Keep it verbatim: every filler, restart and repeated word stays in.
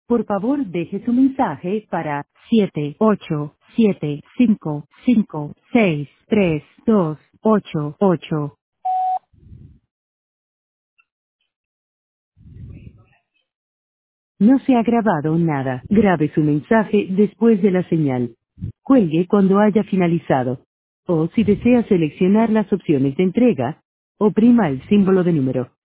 Por favor, deje su mensaje para siete ocho siete cinco cinco seis tres dos ocho ocho. No se ha grabado nada. Grabe su mensaje después de la señal. Cuelgue cuando haya finalizado. O si desea seleccionar las opciones de entrega, oprima el símbolo de número.